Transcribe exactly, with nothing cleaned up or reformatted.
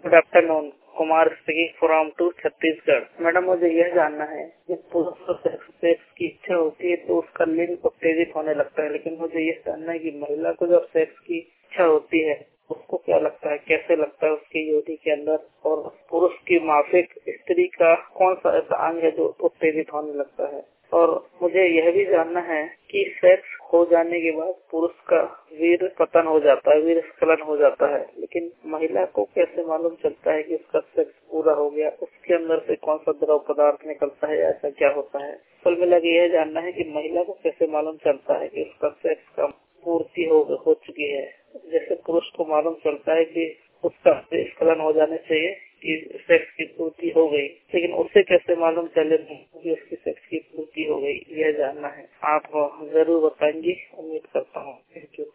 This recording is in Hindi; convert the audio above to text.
Good afternoon, Kumar speaking from to Chhattisgarh. Madam मुझे यह जानना है कि पुरुष को सेक्स की इच्छा होती है तो उसका लिंग उत्तेजित होने लगता है, लेकिन मुझे यह जानना है कि महिला को जब सेक्स की इच्छा होती है उसको क्या लगता है, कैसे लगता है उसकी योनि के अंदर, और पुरुष की मासिक स्त्री का कौन सा ऐसा अंग है जो उत्तेजित होने लगता है। और मुझे यह भी जानना है कि सेक्स हो जाने के बाद पुरुष का वीर पतन हो जाता है, वीर स्खलन हो जाता है, लेकिन महिला को कैसे मालूम चलता है कि उसका सेक्स पूरा हो गया, उसके अंदर से कौन सा द्रव पदार्थ निकलता है, ऐसा क्या होता है। कुल मिला के यह जानना है कि महिला को कैसे मालूम चलता है कि उसका सेक्स का पूर्ति हो, हो चुकी है। जैसे पुरुष को मालूम चलता है कि उसका स्खलन हो जाने से कि सेक्स की पूर्ति हो गई, लेकिन उसे कैसे मालूम चले कि उसकी सेक्स की पूर्ति हो गई, यह जानना है। आप जरूर बताएंगे, उम्मीद करता हूँ। Thank you.